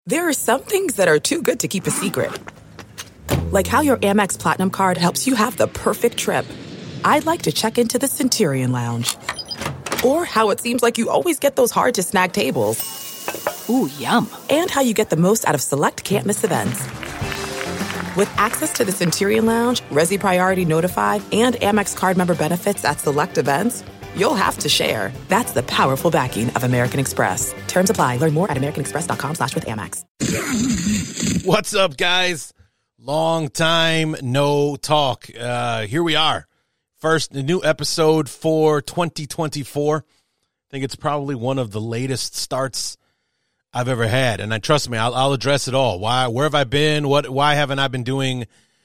There are some things that are too good to keep a secret. Like how your Amex Platinum card helps you have the perfect trip. I'd like to check into the Centurion Lounge. Or how it seems like you always get those hard-to-snag tables. Ooh, yum. And how you get the most out of select can't-miss events. With access to the Centurion Lounge, Resi Priority Notified, and Amex card member benefits at select events, you'll have to share. That's the powerful backing of American Express. Terms apply. Learn more at americanexpress.com/withAmex. What's up, guys? Long time no talk. Here we are. First, a new episode for 2024. I think it's probably one of the latest starts I've ever had. And trust me, I'll address it all. Where have I been? Why haven't I been doing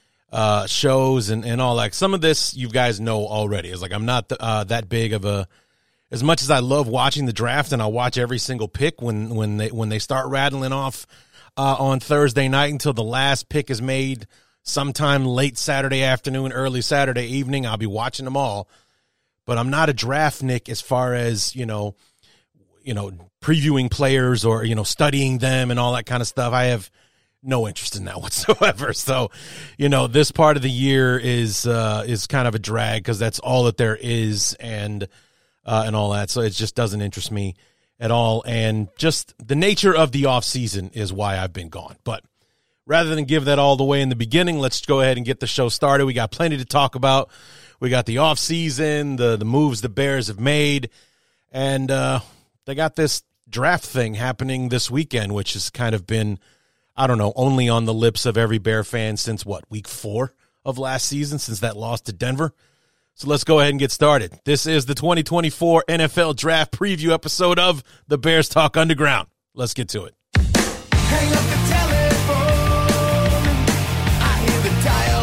shows and all that? Some of this you guys know already. It's like I'm not that big of a, as much as I love watching the draft and I'll watch every single pick when they start rattling off on Thursday night until the last pick is made sometime late Saturday afternoon, early Saturday evening. I'll be watching them all, but I'm not a draft Nick as far as, you know, previewing players or, studying them and all that kind of stuff. I have no interest in that whatsoever. So, this part of the year is kind of a drag because that's all that there is and all that. So it just doesn't interest me at all. And just the nature of the off season is why I've been gone. But rather than give that all the way in the beginning, let's go ahead and get the show started. We got plenty to talk about. We got the off season, the moves the Bears have made, and they got this draft thing happening this weekend, which has kind of been, I don't know, only on the lips of every Bear fan since week 4 of last season, since that loss to Denver. So let's go ahead and get started. This is the 2024 NFL Draft Preview episode of the Bears Talk Underground. Let's get to it. Hang up the telephone, I hear the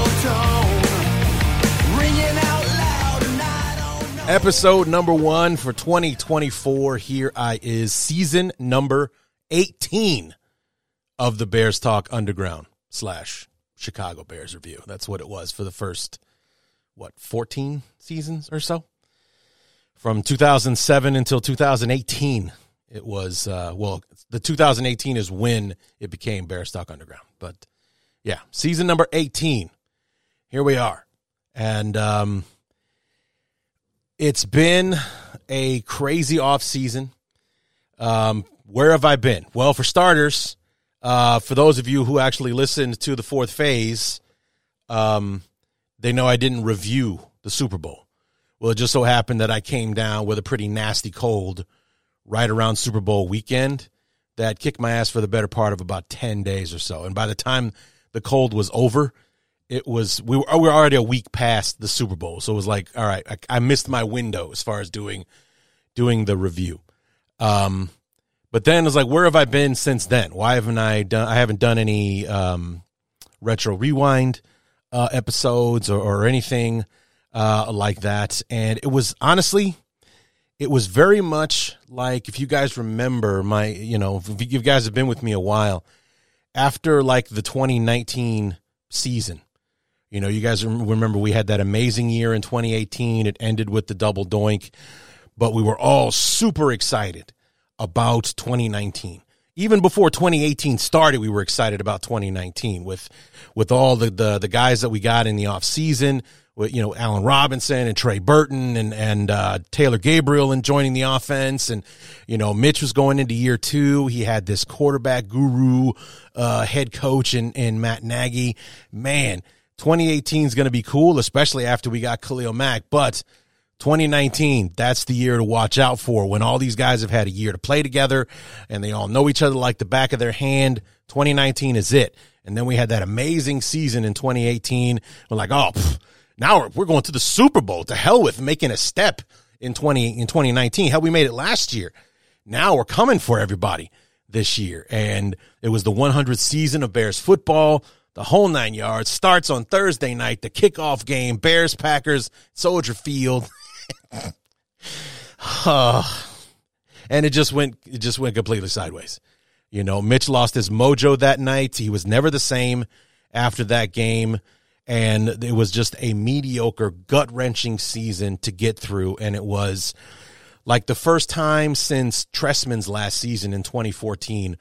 dial tone, ringing out loud and I don't know. Episode number 1 for 2024. Here is season number 18 of the Bears Talk Underground / Chicago Bears Review. That's what it was for the first, 14 seasons or so? From 2007 until 2018, it was, the 2018 is when it became Bears Talk Underground. But, yeah, season number 18. Here we are. And it's been a crazy offseason. Where have I been? Well, for starters, for those of you who actually listened to the fourth phase, they know I didn't review the Super Bowl. Well, it just so happened that I came down with a pretty nasty cold right around Super Bowl weekend that kicked my ass for the better part of about 10 days or so. And by the time the cold was over, we were already a week past the Super Bowl. So it was like, all right, I missed my window as far as doing the review. But then it was like, where have I been since then? Why haven't I haven't done any retro rewind episodes or anything like that. And it was honestly, it was very much like, if you guys remember if you guys have been with me a while, after like the 2019 season, you guys remember we had that amazing year in 2018. It ended with the double doink, but we were all super excited about 2019. Even before 2018 started, we were excited about 2019 with all the guys that we got in the offseason, with Allen Robinson and Trey Burton and Taylor Gabriel and joining the offense, and Mitch was going into year 2. He had this quarterback guru head coach in Matt Nagy. Man, 2018 is going to be cool, especially after we got Khalil Mack, but 2019, that's the year to watch out for, when all these guys have had a year to play together and they all know each other like the back of their hand. 2019 is it. And then we had that amazing season in 2018. We're like, now we're going to the Super Bowl. To hell with making a step in 2019. Hell, we made it last year. Now we're coming for everybody this year. And it was the 100th season of Bears football. The whole 9 yards starts on Thursday night, the kickoff game, Bears, Packers, Soldier Field. And it just went completely sideways. Mitch lost his mojo that night. He was never the same after that game. And it was just a mediocre, gut-wrenching season to get through. And it was like the first time since Trestman's last season in 2014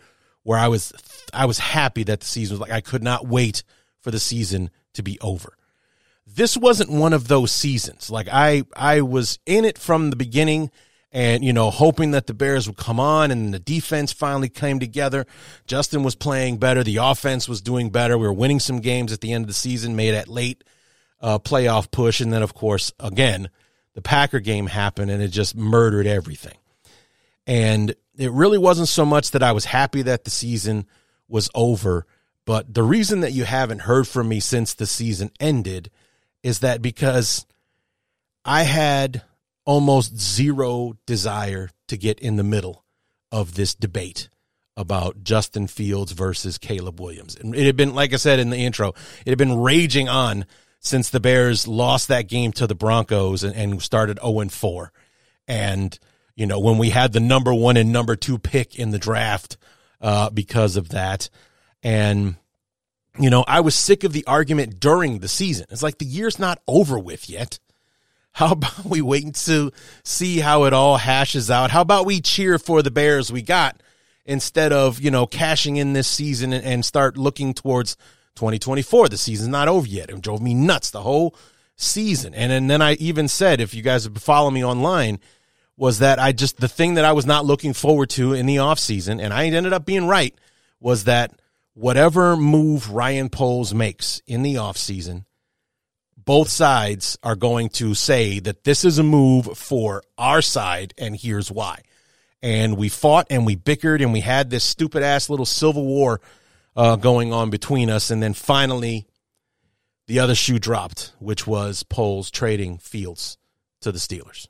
where I was happy that the season was like, I could not wait for the season to be over. This wasn't one of those seasons. Like I was in it from the beginning and, hoping that the Bears would come on, and the defense finally came together. Justin was playing better. The offense was doing better. We were winning some games at the end of the season, made that late playoff push. And then, of course, again, the Packer game happened, and it just murdered everything. And it really wasn't so much that I was happy that the season was over, but the reason that you haven't heard from me since the season ended is that because I had almost zero desire to get in the middle of this debate about Justin Fields versus Caleb Williams. And it had been, like I said in the intro, it had been raging on since the Bears lost that game to the Broncos and started 0-4. And, when we had the number 1 and number 2 pick in the draft because of that. And, I was sick of the argument during the season. It's like the year's not over with yet. How about we wait to see how it all hashes out? How about we cheer for the Bears we got instead of, cashing in this season and start looking towards 2024. The season's not over yet. It drove me nuts the whole season. And then I even said, if you guys have followed me online, was that the thing that I was not looking forward to in the offseason, and I ended up being right, was that whatever move Ryan Poles makes in the offseason, both sides are going to say that this is a move for our side, and here's why. And we fought and we bickered and we had this stupid-ass little civil war going on between us, and then finally the other shoe dropped, which was Poles trading Fields to the Steelers.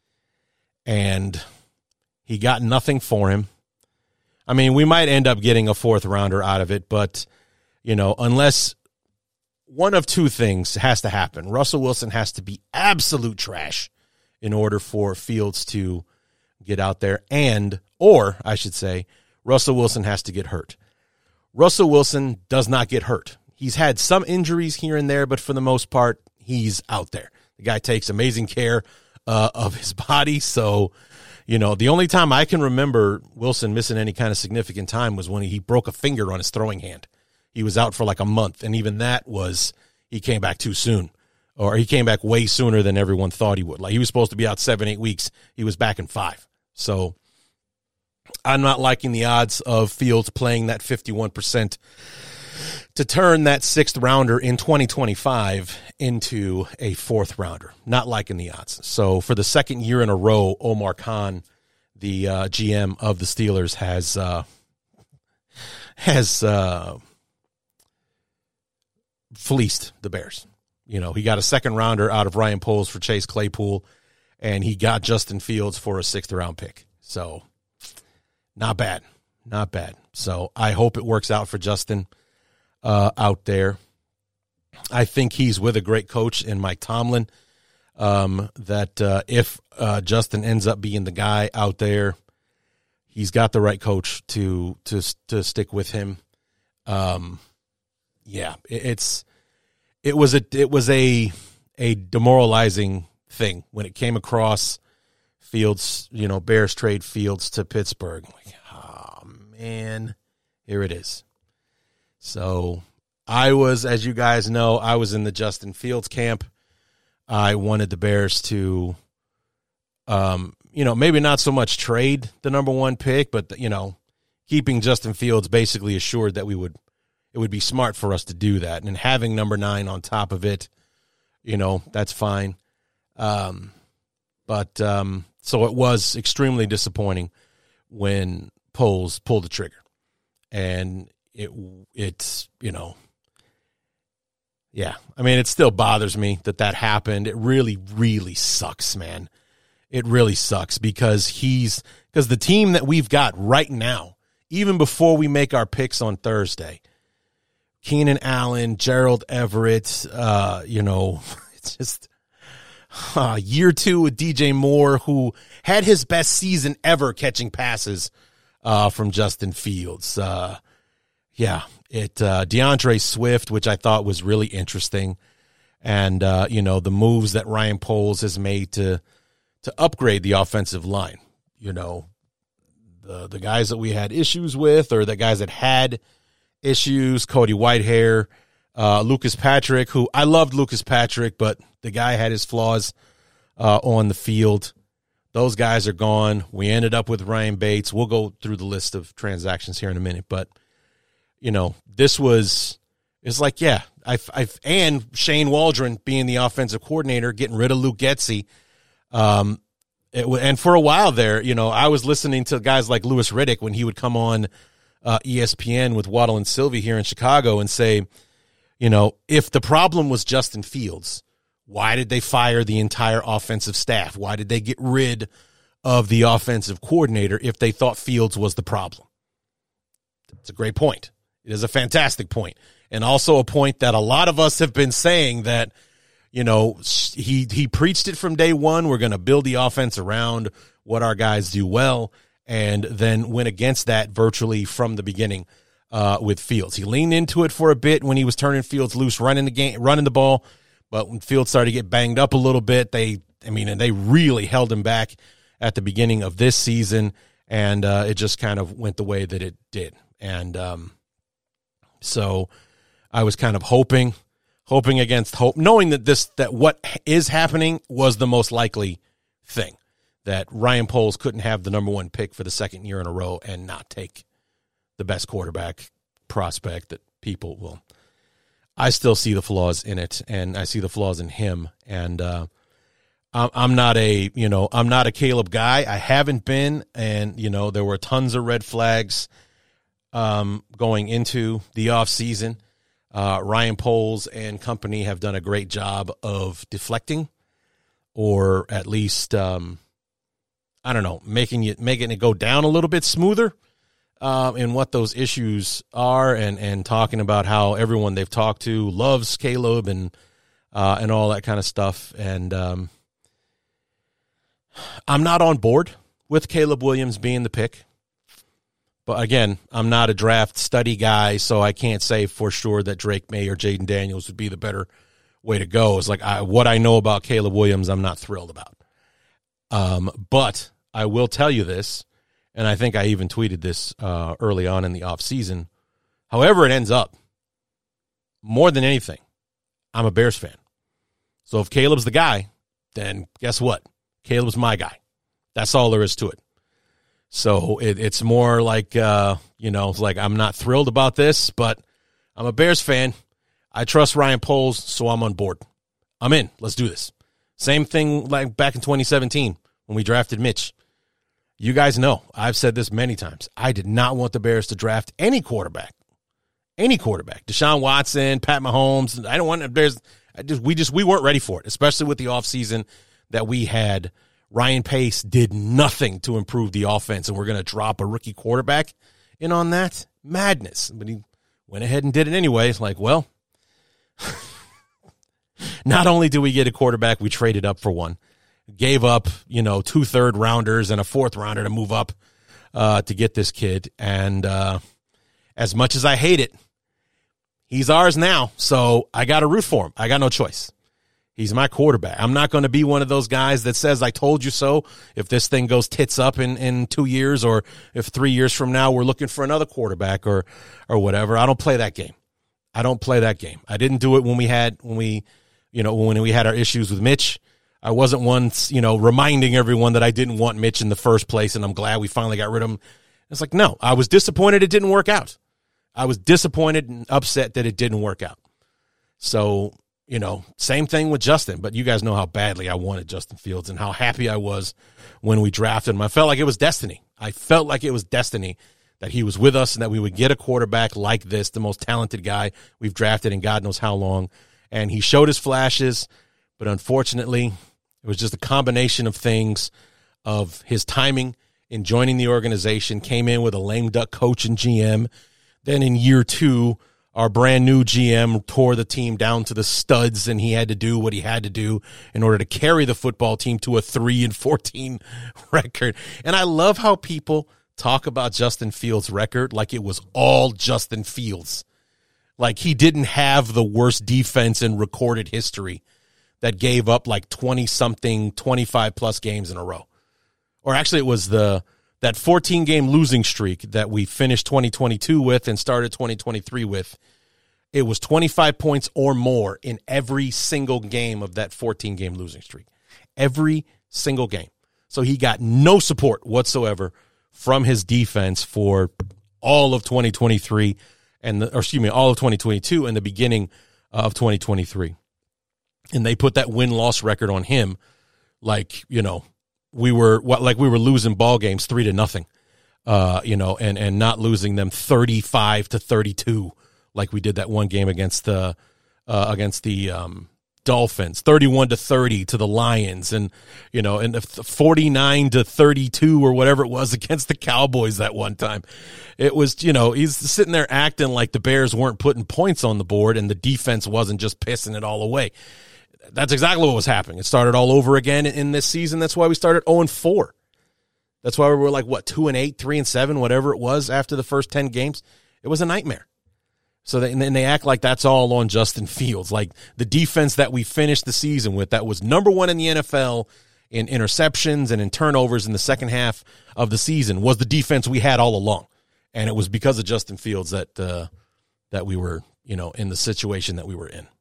And he got nothing for him. I mean, we might end up getting a 4th rounder out of it, but, unless one of two things has to happen. Russell Wilson has to be absolute trash in order for Fields to get out there, or I should say, Russell Wilson has to get hurt. Russell Wilson does not get hurt. He's had some injuries here and there, but for the most part, he's out there. The guy takes amazing care of his body. So, the only time I can remember Wilson missing any kind of significant time was when he broke a finger on his throwing hand. He was out for like a month, and even that was, he came back too soon, or he came back way sooner than everyone thought he would. Like, he was supposed to be out 7-8 weeks. He was back in 5. So I'm not liking the odds of Fields playing that 51% to turn that 6th rounder in 2025 into a 4th rounder. Not liking the odds. So for the second year in a row, Omar Khan, the GM of the Steelers, has fleeced the Bears. He got a 2nd rounder out of Ryan Poles for Chase Claypool, and he got Justin Fields for a 6th round pick. So not bad. Not bad. So I hope it works out for Justin out there. I think he's with a great coach in Mike Tomlin, that if Justin ends up being the guy out there, he's got the right coach to stick with him. Yeah, it was a demoralizing thing when it came across Fields, Bears trade Fields to Pittsburgh. Like, oh man, here it is. So I was, as you guys know, I was in the Justin Fields camp. I wanted the Bears to, maybe not so much trade the number 1 pick, but, keeping Justin Fields basically assured that it would be smart for us to do that. And having number 9 on top of it, that's fine. But so it was extremely disappointing when Poles pulled the trigger. And it's yeah, I mean, it still bothers me that happened. It really, really sucks, man. It really sucks because the team that we've got right now, even before we make our picks on Thursday, Keenan Allen, Gerald Everett, it's just year 2 with DJ Moore, who had his best season ever catching passes from Justin Fields. DeAndre Swift, which I thought was really interesting. And, the moves that Ryan Poles has made to upgrade the offensive line. the guys that we had issues with, or the guys that had issues, Cody Whitehair, Lucas Patrick, who I loved Lucas Patrick, but the guy had his flaws on the field. Those guys are gone. We ended up with Ryan Bates. We'll go through the list of transactions here in a minute, but this was, it's like, yeah, and Shane Waldron being the offensive coordinator, getting rid of Luke Getsy. And for a while there, I was listening to guys like Louis Riddick when he would come on ESPN with Waddle and Sylvie here in Chicago and say, if the problem was Justin Fields, why did they fire the entire offensive staff? Why did they get rid of the offensive coordinator if they thought Fields was the problem? It's a great point. It is a fantastic point. And also a point that a lot of us have been saying that, he preached it from day one. We're going to build the offense around what our guys do well, and then went against that virtually from the beginning with Fields. He leaned into it for a bit when he was turning Fields loose, running the ball. But when Fields started to get banged up a little bit, they really held him back at the beginning of this season, and it just kind of went the way that it did. And so I was kind of hoping against hope, knowing that what is happening was the most likely thing, that Ryan Poles couldn't have the number one pick for the second year in a row and not take the best quarterback prospect that people will. I still see the flaws in it, and I see the flaws in him. And I'm not a Caleb guy. I haven't been, and there were tons of red flags going into the offseason. Ryan Poles and company have done a great job of deflecting, or at least making it go down a little bit smoother. And what those issues are, and talking about how everyone they've talked to loves Caleb and all that kind of stuff. And I'm not on board with Caleb Williams being the pick. But again, I'm not a draft study guy, so I can't say for sure that Drake May or Jaden Daniels would be the better way to go. It's like what I know about Caleb Williams, I'm not thrilled about. But I will tell you this. And I think I even tweeted this early on in the offseason. However it ends up, more than anything, I'm a Bears fan. So if Caleb's the guy, then guess what? Caleb's my guy. That's all there is to it. So it's more like, it's like I'm not thrilled about this, but I'm a Bears fan. I trust Ryan Poles, so I'm on board. I'm in. Let's do this. Same thing like back in 2017 when we drafted Mitch. You guys know, I've said this many times. I did not want the Bears to draft any quarterback. Deshaun Watson, Pat Mahomes. I don't want the Bears. We weren't ready for it, especially with the offseason that we had. Ryan Pace did nothing to improve the offense, and we're going to drop a rookie quarterback in on that? Madness. But he went ahead and did it anyway. It's like, well, not only do we get a quarterback, we traded up for one. Gave up, 2 third-rounders and a 4th rounder to move up to get this kid. And as much as I hate it, he's ours now, so I got to root for him. I got no choice. He's my quarterback. I'm not going to be one of those guys that says, I told you so, if this thing goes tits up in 2 years, or if 3 years from now we're looking for another quarterback or whatever. I don't play that game. I I didn't do it when we had our issues with Mitch. I wasn't once, reminding everyone that I didn't want Mitch in the first place, and I'm glad we finally got rid of him. It's like, no, I was disappointed it didn't work out. I was disappointed and upset that it didn't work out. So, same thing with Justin, but you guys know how badly I wanted Justin Fields and how happy I was when we drafted him. I felt like it was destiny. That he was with us and that we would get a quarterback like this, the most talented guy we've drafted in God knows how long. And he showed his flashes, but unfortunately, it was just a combination of things, of his timing in joining the organization, came in with a lame duck coach and GM. Then in year 2, our brand new GM tore the team down to the studs, and he had to do what he had to do in order to carry the football team to a 3-14 record. And I love how people talk about Justin Fields' record like it was all Justin Fields. Like he didn't have the worst defense in recorded history that gave up like 20-something, 25-plus games in a row. Or actually it was the that 14-game losing streak that we finished 2022 with and started 2023 with, it was 25 points or more in every single game of that 14-game losing streak. Every single game. So he got no support whatsoever from his defense for all of 2023 all of 2022 and the beginning of 2023. And they put that win-loss record on him like, we were losing ball games 3-0, and not losing them 35-32 like we did that one game against the Dolphins, 31-30 to the Lions, and 49-32 or whatever it was against the Cowboys that one time. It was, he's sitting there acting like the Bears weren't putting points on the board and the defense wasn't just pissing it all away. That's exactly what was happening. It started all over again in this season. That's why we started 0-4. That's why we were like, 2-8, 3-7, whatever it was after the first 10 games. It was a nightmare. So they act like that's all on Justin Fields. Like the defense that we finished the season with, that was number one in the NFL in interceptions and in turnovers in the second half of the season, was the defense we had all along. And it was because of Justin Fields that we were, in the situation that we were in.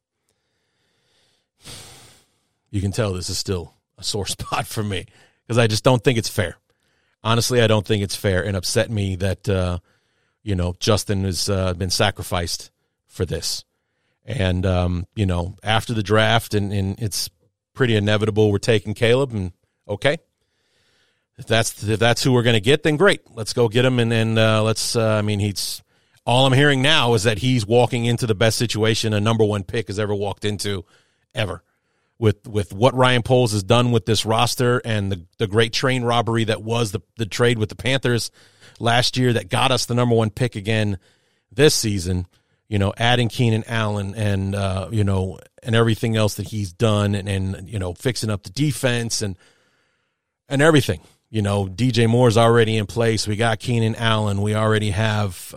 You can tell this is still a sore spot for me because I just don't think it's fair. Honestly, I don't think it's fair, and upset me that, Justin has been sacrificed for this. And, after the draft, and it's pretty inevitable we're taking Caleb, and okay. If that's who we're going to get, then great. Let's go get him, and let's, he's, all I'm hearing now is that he's walking into the best situation a number one pick has ever walked into ever. With what Ryan Poles has done with this roster and the great train robbery that was the trade with the Panthers last year that got us the number one pick again this season, adding Keenan Allen and, and everything else that he's done and fixing up the defense and everything. DJ Moore's already in place. We got Keenan Allen. We already have,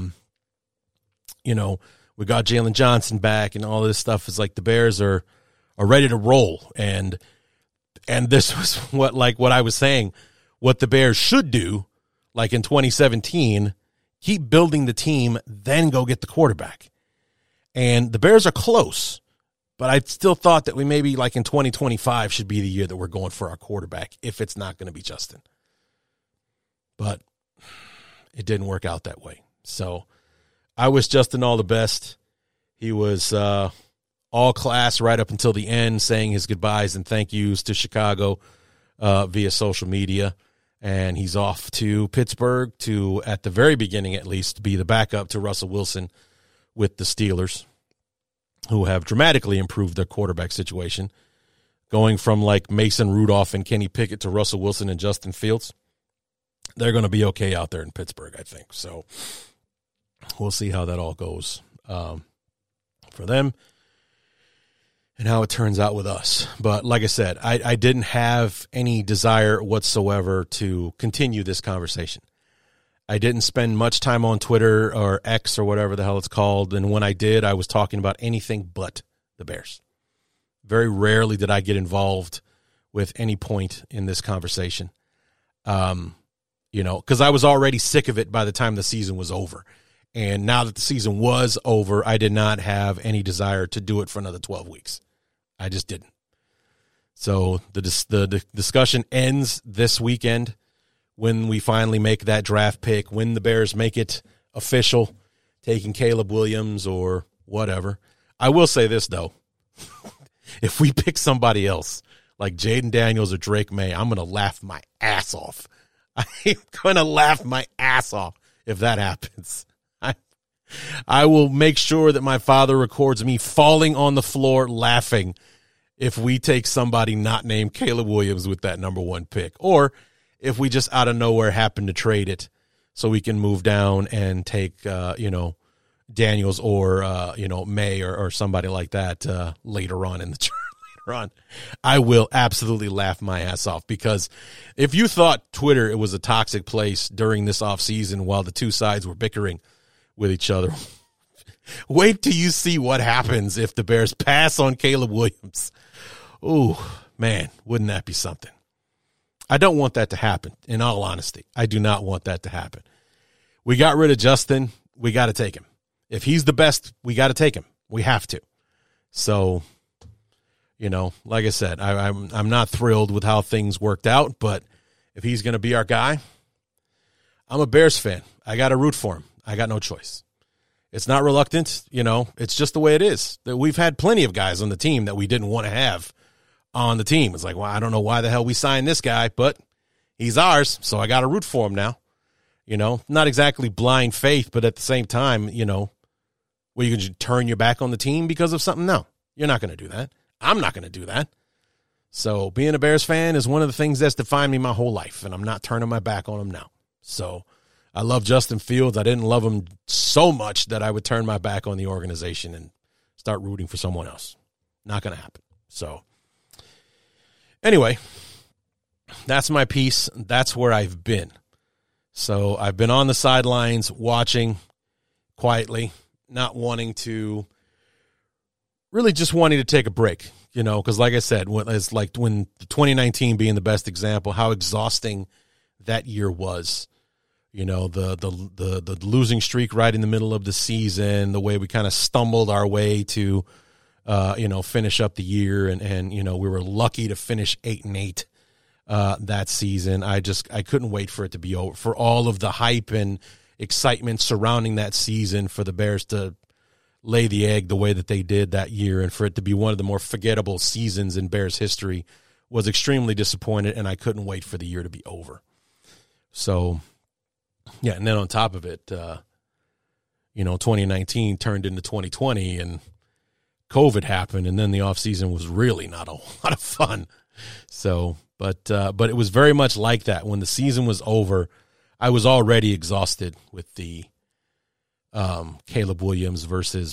we got Jalen Johnson back, and all this stuff is like the Bears are ready to roll. And this was what I was saying, what the Bears should do, like in 2017, keep building the team, then go get the quarterback. And the Bears are close, but I still thought that we maybe like in 2025 should be the year that we're going for our quarterback if it's not going to be Justin. But it didn't work out that way. So I wish Justin all the best. He was all class right up until the end, saying his goodbyes and thank yous to Chicago via social media. And he's off to Pittsburgh to, at the very beginning at least, be the backup to Russell Wilson with the Steelers, who have dramatically improved their quarterback situation, going from like Mason Rudolph and Kenny Pickett to Russell Wilson and Justin Fields. They're going to be okay out there in Pittsburgh, I think. So we'll see how that all goes for them and how it turns out with us. But like I said, I didn't have any desire whatsoever to continue this conversation. I didn't spend much time on Twitter or X or whatever the hell it's called. And when I did, I was talking about anything but the Bears. Very rarely did I get involved with any point in this conversation. Because I was already sick of it by the time the season was over. And now that the season was over, I did not have any desire to do it for another 12 weeks. I just didn't. So the discussion ends this weekend when we finally make that draft pick, when the Bears make it official, taking Caleb Williams or whatever. I will say this, though. If we pick somebody else, like Jaden Daniels or Drake May, I'm going to laugh my ass off. I'm going to laugh my ass off if that happens. I will make sure that my father records me falling on the floor laughing if we take somebody not named Caleb Williams with that number one pick, or if we just out of nowhere happen to trade it so we can move down and take, Daniels or, May or somebody like that later on in the turn. On. I will absolutely laugh my ass off, because if you thought Twitter, it was a toxic place during this offseason while the two sides were bickering with each other, wait till you see what happens if the Bears pass on Caleb Williams. Ooh, man, wouldn't that be something? I don't want that to happen, in all honesty. I do not want that to happen. We got rid of Justin. We got to take him. If he's the best, we got to take him. We have to. So, you know, like I said, I'm not thrilled with how things worked out, but if he's going to be our guy, I'm a Bears fan. I got to root for him. I got no choice. It's not reluctant, you know. It's just the way it is. That we've had plenty of guys on the team that we didn't want to have on the team. It's like, well, I don't know why the hell we signed this guy, but he's ours, so I got to root for him now. You know, not exactly blind faith, but at the same time, you know, well, you can turn your back on the team because of something? No, you're not going to do that. I'm not going to do that. So being a Bears fan is one of the things that's defined me my whole life, and I'm not turning my back on him now. So I love Justin Fields. I didn't love him so much that I would turn my back on the organization and start rooting for someone else. Not going to happen. So anyway, that's my piece. That's where I've been. So I've been on the sidelines watching quietly, not wanting to, really just wanting to take a break, you know, because like I said, it's like when 2019 being the best example, how exhausting that year was. You know, the losing streak right in the middle of the season, the way we kind of stumbled our way to, you know, finish up the year. And, you know, we were lucky to finish 8-8 that season. I couldn't wait for it to be over, for all of the hype and excitement surrounding that season, for the Bears to lay the egg the way that they did that year, and for it to be one of the more forgettable seasons in Bears history. Was extremely disappointed, and I couldn't wait for the year to be over. So, yeah, and then on top of it, you know, 2019 turned into 2020, and COVID happened, and then the offseason was really not a lot of fun. So, but it was very much like that. When the season was over, I was already exhausted with the Caleb Williams versus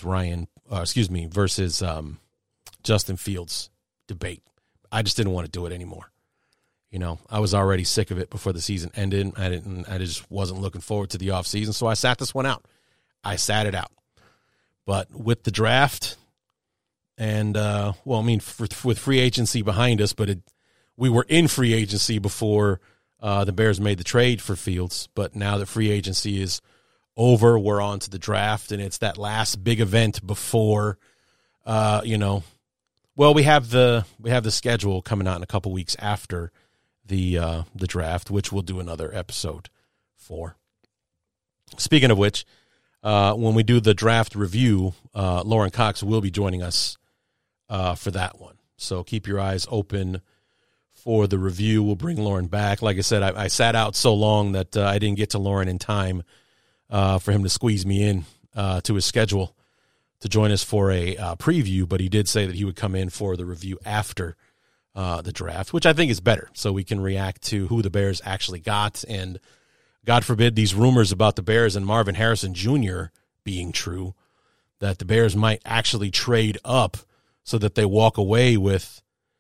Justin Fields debate. I just didn't want to do it anymore. You know, I was already sick of it before the season ended. I just wasn't looking forward to the offseason, so I sat this one out. I sat it out. But with the draft and, well, I mean, with free agency behind us, but we were in free agency before the Bears made the trade for Fields. But now that free agency is over, we're on to the draft, and it's that last big event before, you know, well, we have the schedule coming out in a couple weeks after the draft, which we'll do another episode for. Speaking of which, when we do the draft review, Lauren Cox will be joining us for that one. So keep your eyes open for the review. We'll bring Lauren back. Like I said, I sat out so long that I didn't get to Lauren in time for him to squeeze me in to his schedule to join us for a preview, but he did say that he would come in for the review after the draft, which I think is better, so we can react to who the Bears actually got, and God forbid these rumors about the Bears and Marvin Harrison Jr. being true, that the Bears might actually trade up so that they walk away with,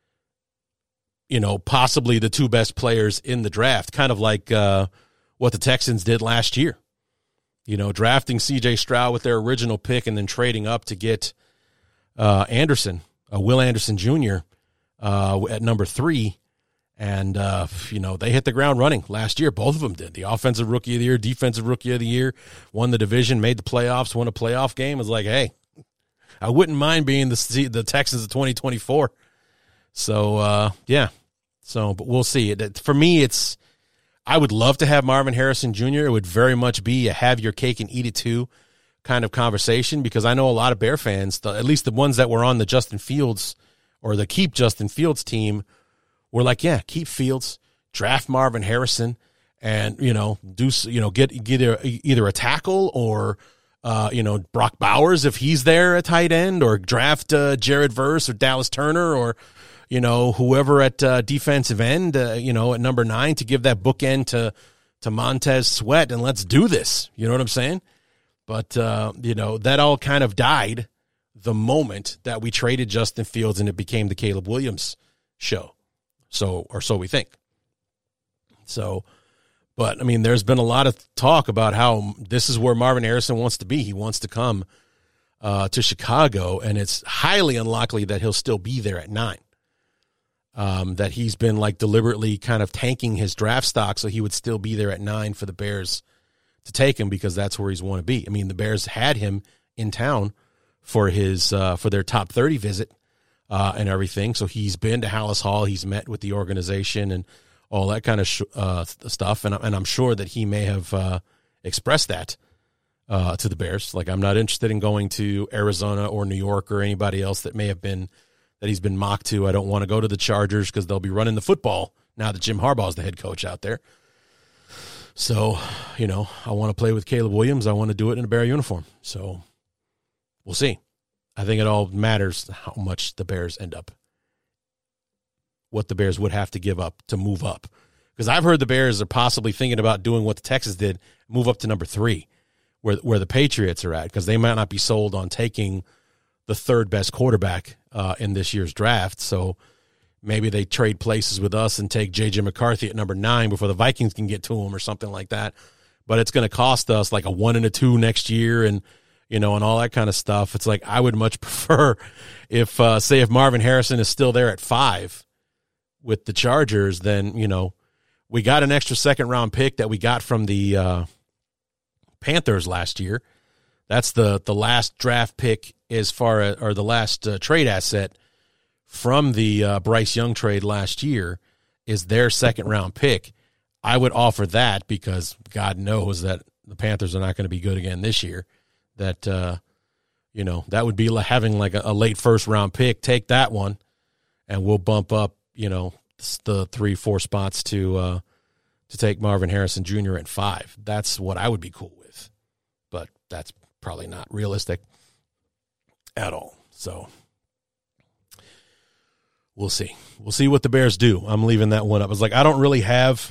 you know, possibly the two best players in the draft, kind of like what the Texans did last year. You know, drafting C.J. Stroud with their original pick and then trading up to get Anderson, Will Anderson Jr., at number 3. And, you know, they hit the ground running last year. Both of them did. The offensive rookie of the year, defensive rookie of the year, won the division, made the playoffs, won a playoff game. It was like, hey, I wouldn't mind being the Texans of 2024. So, yeah. So, but we'll see. For me, I would love to have Marvin Harrison Jr. It would very much be a have your cake and eat it too kind of conversation, because I know a lot of Bear fans, at least the ones that were on the Justin Fields or the keep Justin Fields team, were like, yeah, keep Fields, draft Marvin Harrison, and, you know, get either a tackle or, you know, Brock Bowers if he's there at tight end, or draft Jared Verse or Dallas Turner, or, you know, whoever at defensive end, you know, at number 9, to give that bookend to Montez Sweat, and let's do this. You know what I'm saying? But, you know, that all kind of died the moment that we traded Justin Fields and it became the Caleb Williams show. So we think. So, but, I mean, there's been a lot of talk about how this is where Marvin Harrison wants to be. He wants to come to Chicago, and it's highly unlikely that he'll still be there at 9. that he's been like deliberately kind of tanking his draft stock so he would still be there at 9 for the Bears to take him because that's where he's want to be. I mean, the Bears had him in town for his for their top 30 visit and everything. So he's been to Hallis Hall. He's met with the organization and all that kind of stuff. And I'm sure that he may have expressed that to the Bears. Like, I'm not interested in going to Arizona or New York or anybody else that may have been that he's been mocked to. I don't want to go to the Chargers because they'll be running the football now that Jim Harbaugh is the head coach out there. So, you know, I want to play with Caleb Williams. I want to do it in a Bear uniform. So we'll see. I think it all matters how much the Bears end up, what the Bears would have to give up to move up. Because I've heard the Bears are possibly thinking about doing what the Texans did, move up to number 3, where the Patriots are at, because they might not be sold on taking the third best quarterback in this year's draft. So maybe they trade places with us and take J.J. McCarthy at number 9 before the Vikings can get to him or something like that. But it's going to cost us like a 1 and a 2 next year and, you know, and all that kind of stuff. It's like I would much prefer if, say, if Marvin Harrison is still there at 5 with the Chargers, then, you know, we got an extra second-round pick that we got from the Panthers last year. That's the last draft pick as far as, or the last trade asset from the Bryce Young trade last year is their second-round pick. I would offer that because God knows that the Panthers are not going to be good again this year. That, you know, that would be like having like a late first-round pick. Take that one, and we'll bump up, you know, the 3-4 spots to take Marvin Harrison Jr. at 5. That's what I would be cool with. But that's probably not realistic at all. So we'll see. We'll see what the Bears do. I'm leaving that one up. I was like, I don't really have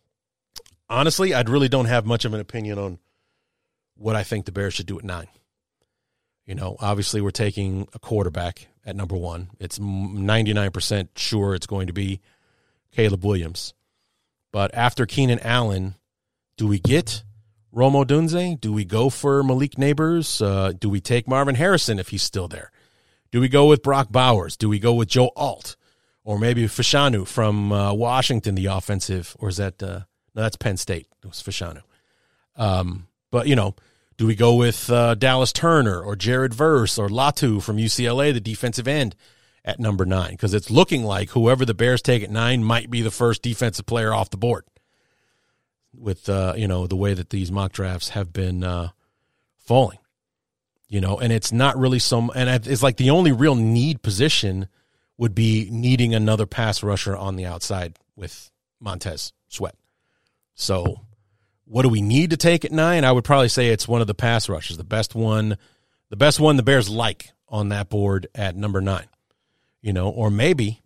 – honestly, I really don't have much of an opinion on what I think the Bears should do at 9. You know, obviously we're taking a quarterback at number 1. It's 99% sure it's going to be Caleb Williams. But after Keenan Allen, do we get Rome Odunze? Do we go for Malik Neighbors? Do we take Marvin Harrison if he's still there? Do we go with Brock Bowers? Do we go with Joe Alt? Or maybe Fashanu from Washington, the offensive, or is that no, that's Penn State. It was Fashanu. But, you know, do we go with Dallas Turner or Jared Verse or Latu from UCLA, the defensive end, at number 9? Because it's looking like whoever the Bears take at 9 might be the first defensive player off the board with, you know, the way that these mock drafts have been falling. You know, and it's not really some – and it's like the only real need position would be needing another pass rusher on the outside with Montez Sweat. So – what do we need to take at 9? I would probably say it's one of the pass rushers, the best one the Bears like on that board at number 9. You know, or maybe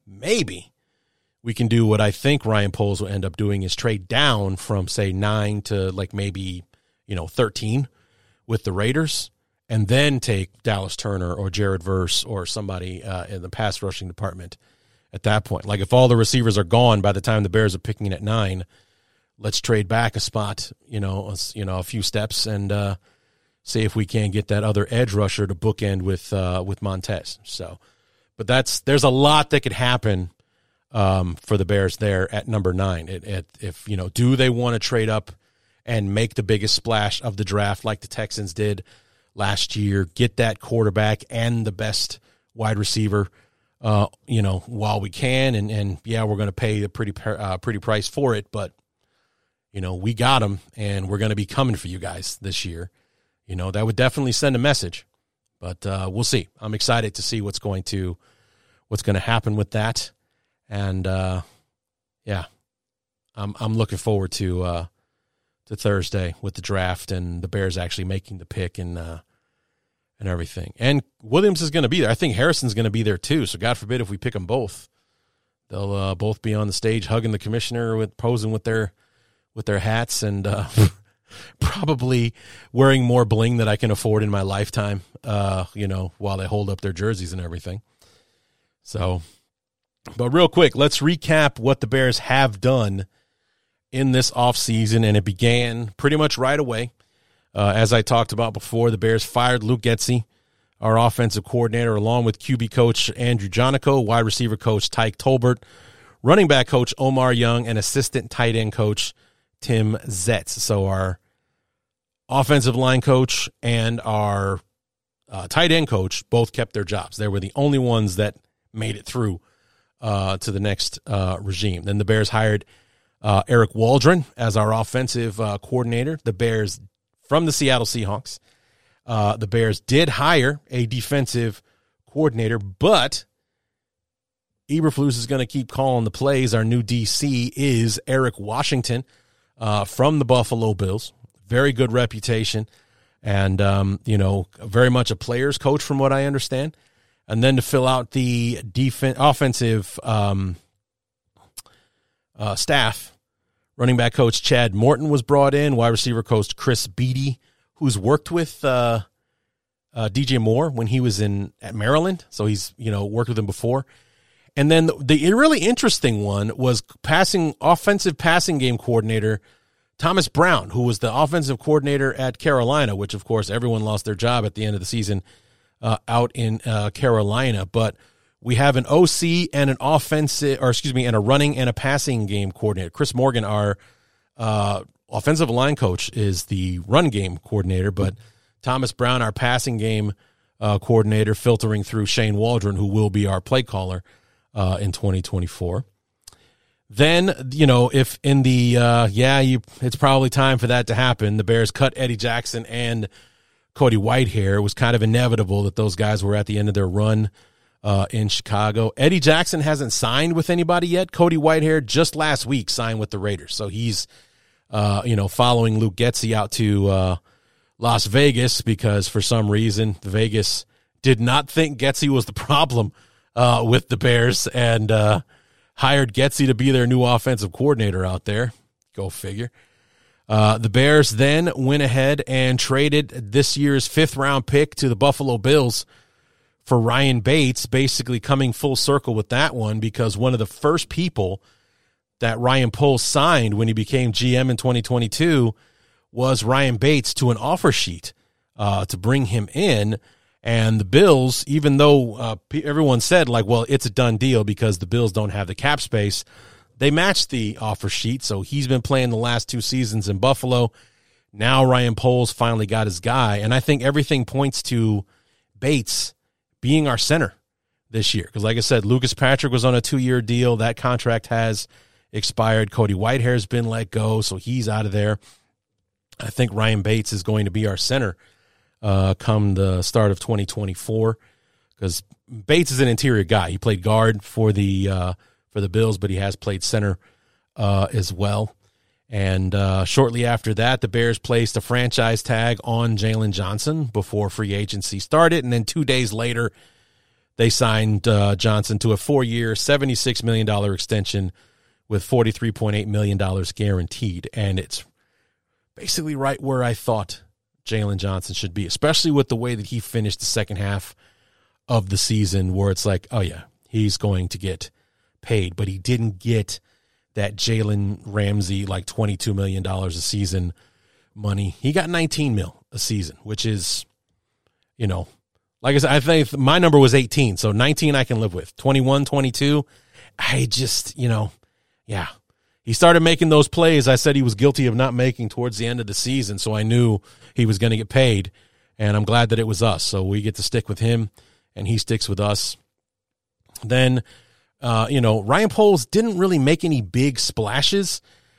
we can do what I think Ryan Poles will end up doing is trade down from, say, 9 to like maybe, you know, 13 with the Raiders and then take Dallas Turner or Jared Verse or somebody in the pass rushing department at that point. Like if all the receivers are gone by the time the Bears are picking at 9, let's trade back a spot, you know, a few steps and see if we can get that other edge rusher to bookend with Montez. So, but there's a lot that could happen for the Bears there at number 9. If you know, do they want to trade up and make the biggest splash of the draft like the Texans did last year, get that quarterback and the best wide receiver, you know, while we can, and yeah, we're going to pay a pretty price for it, but you know, we got them, and we're going to be coming for you guys this year. You know, that would definitely send a message, but we'll see. I'm excited to see what's going to happen with that, and yeah, I'm looking forward to Thursday with the draft and the Bears actually making the pick and everything. And Williams is going to be there. I think Harrison's going to be there too. So God forbid if we pick them both, they'll both be on the stage hugging the commissioner posing with their hats and probably wearing more bling than I can afford in my lifetime, you know, while they hold up their jerseys and everything. So, but real quick, let's recap what the Bears have done in this offseason, and it began pretty much right away. As I talked about before, the Bears fired Luke Getsy, our offensive coordinator, along with QB coach Andrew Jonico, wide receiver coach Tyke Tolbert, running back coach Omar Young, and assistant tight end coach Tim Zetz. So our offensive line coach and our tight end coach both kept their jobs. They were the only ones that made it through to the next regime. Then the Bears hired Eric Waldron as our offensive coordinator. The Bears from the Seattle Seahawks. The Bears did hire a defensive coordinator, but Eberflus is going to keep calling the plays. Our new DC is Eric Washington from the Buffalo Bills. Very good reputation and, very much a player's coach from what I understand. And then to fill out the offensive staff, running back coach Chad Morton was brought in, wide receiver coach Chris Beatty, who's worked with DJ Moore when he was at Maryland. So he's, worked with him before. And then the really interesting one was offensive passing game coordinator Thomas Brown, who was the offensive coordinator at Carolina, which, of course, everyone lost their job at the end of the season out in Carolina. But we have an OC and and a running and a passing game coordinator. Chris Morgan, our offensive line coach, is the run game coordinator, but Thomas Brown, our passing game coordinator, filtering through Shane Waldron, who will be our play caller in 2024. Then, if in the, it's probably time for that to happen. The Bears cut Eddie Jackson and Cody Whitehair. It was kind of inevitable that those guys were at the end of their run in Chicago. Eddie Jackson hasn't signed with anybody yet. Cody Whitehair just last week signed with the Raiders. So he's, following Luke Getsy out to Las Vegas because for some reason Vegas did not think Getsy was the problem with the Bears and hired Getsy to be their new offensive coordinator out there. Go figure. The Bears then went ahead and traded this year's 5th-round pick to the Buffalo Bills for Ryan Bates, basically coming full circle with that one because one of the first people that Ryan Poles signed when he became GM in 2022 was Ryan Bates to an offer sheet to bring him in. And the Bills, even though everyone said, it's a done deal because the Bills don't have the cap space, they matched the offer sheet. So he's been playing the last 2 seasons in Buffalo. Now Ryan Poles finally got his guy. And I think everything points to Bates being our center this year. Because like I said, Lucas Patrick was on a 2-year deal. That contract has expired. Cody Whitehair's been let go, so he's out of there. I think Ryan Bates is going to be our center come the start of 2024 because Bates is an interior guy. He played guard for the Bills, but he has played center as well. And shortly after that, the Bears placed a franchise tag on Jalen Johnson before free agency started. And then 2 days later, they signed Johnson to a 4-year, $76 million extension with $43.8 million guaranteed. And it's basically right where I thought Jalen Johnson should be, especially with the way that he finished the second half of the season where it's like, oh, yeah, he's going to get paid. But he didn't get that Jalen Ramsey, $22 million a season money. He got $19 million a season, which is, like I said, I think my number was 18. So 19 I can live with. 21, 22, I just, yeah. He started making those plays I said he was guilty of not making towards the end of the season, so I knew he was going to get paid, and I'm glad that it was us. So we get to stick with him, and he sticks with us. Then, Ryan Poles didn't really make any big splashes,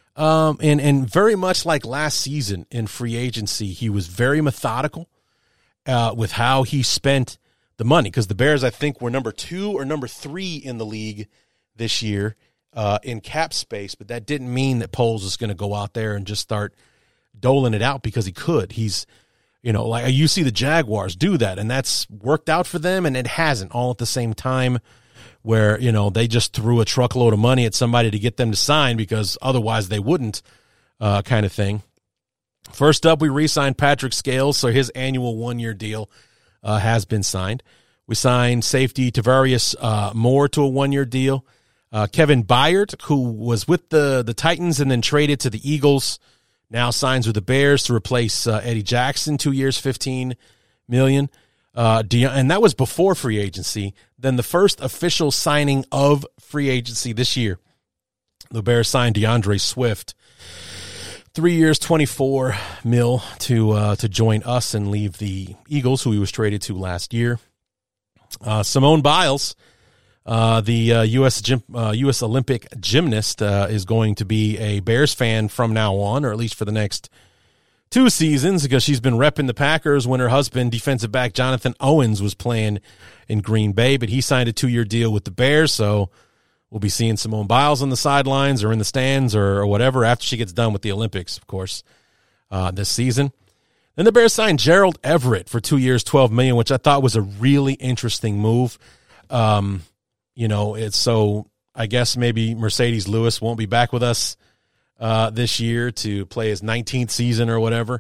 and very much like last season in free agency, he was very methodical with how he spent the money, because the Bears, I think, were number 2 or number 3 in the league this year in cap space, but that didn't mean that Poles was going to go out there and just start doling it out because he could. He's, you see the Jaguars do that, and that's worked out for them, and it hasn't all at the same time where, they just threw a truckload of money at somebody to get them to sign because otherwise they wouldn't kind of thing. First up, we re-signed Patrick Scales, so his annual 1-year deal has been signed. We signed safety Tavarius Moore to a 1-year deal. Kevin Byard, who was with the Titans and then traded to the Eagles, now signs with the Bears to replace Eddie Jackson, 2 years, $15 million. And that was before free agency. Then the first official signing of free agency this year, the Bears signed DeAndre Swift, 3 years, $24 million to join us and leave the Eagles, who he was traded to last year. Simone Biles, the U.S. Olympic gymnast, is going to be a Bears fan from now on, or at least for the next 2 seasons, because she's been repping the Packers when her husband, defensive back Jonathan Owens, was playing in Green Bay, but he signed a 2-year deal with the Bears, so we'll be seeing Simone Biles on the sidelines or in the stands or whatever after she gets done with the Olympics, of course, this season. Then the Bears signed Gerald Everett for 2 years, $12 million, which I thought was a really interesting move. It's so I guess maybe Mercedes Lewis won't be back with us this year to play his 19th season or whatever.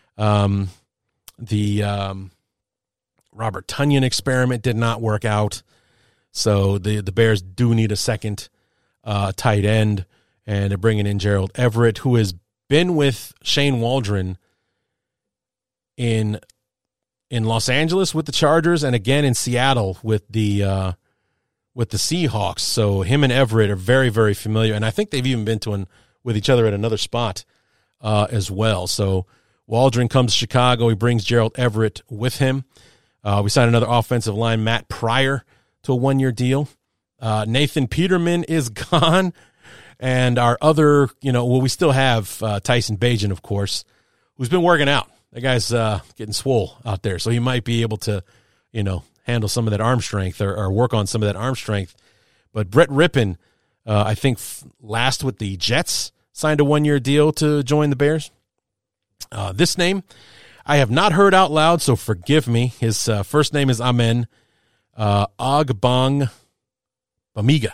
The Robert Tonyan experiment did not work out. So the Bears do need a second tight end, and they're bringing in Gerald Everett, who has been with Shane Waldron in Los Angeles with the Chargers and again in Seattle with the Seahawks. So him and Everett are very, very familiar, and I think they've even been with each other at another spot as well. So Waldron comes to Chicago. He brings Gerald Everett with him. We signed another offensive line, Matt Pryor, to a 1-year deal. Nathan Peterman is gone. And our other, we still have Tyson Bagent, of course, who's been working out. That guy's getting swole out there. So he might be able to, handle some of that arm strength or work on some of that arm strength. But Brett Rippon, I think last with the Jets, signed a 1-year deal to join the Bears. This name I have not heard out loud, so forgive me. His first name is Amen. Ogbong Bamiga.